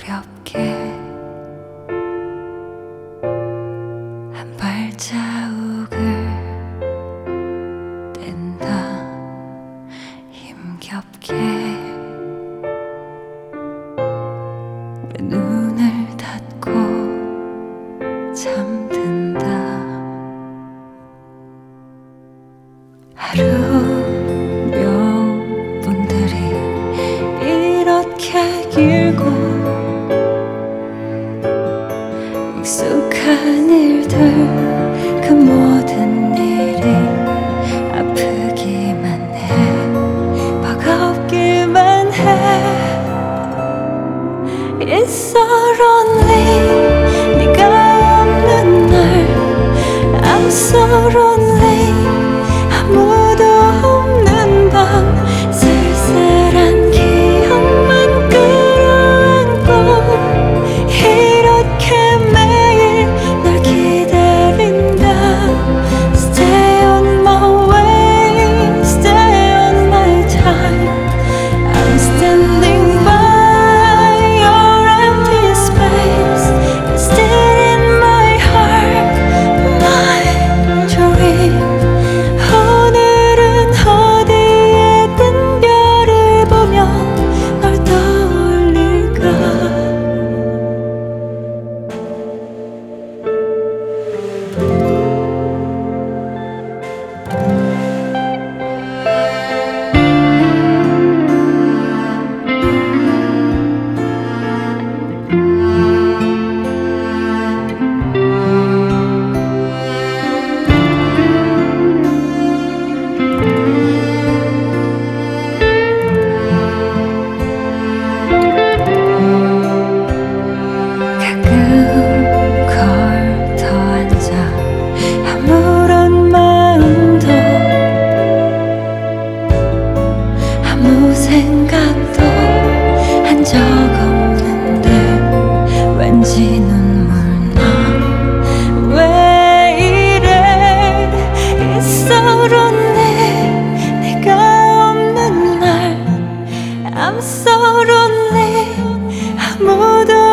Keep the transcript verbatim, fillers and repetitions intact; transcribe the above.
어렵게 한 발자국을 뗀다. 힘겹게 내 눈을 닫고 잠든다. 하루 몇 분들이 이렇게 길고 익숙한 일들, 그 모든 일이 아프기만 해, 버겁기만 해. It's so lonely, 네가 없는 날 I'm so lonely. 아무도 없는 밤 쓸쓸한 기억만 끌어안고 이렇게 매일 널 기다린다. Stay on my way, stay on my time. I'm standing by your empty space. You're still in my heart, my dream. 오늘은 어디에 뜬 별을 보며 널 떠올릴까. 가끔 걸터 앉아 아무런 마음도 아무 생각도 한 적 없는데 왠지 눈물 나. 왜 이래 It's so lonely, 네가 없는 날 I'm so lonely. 아무도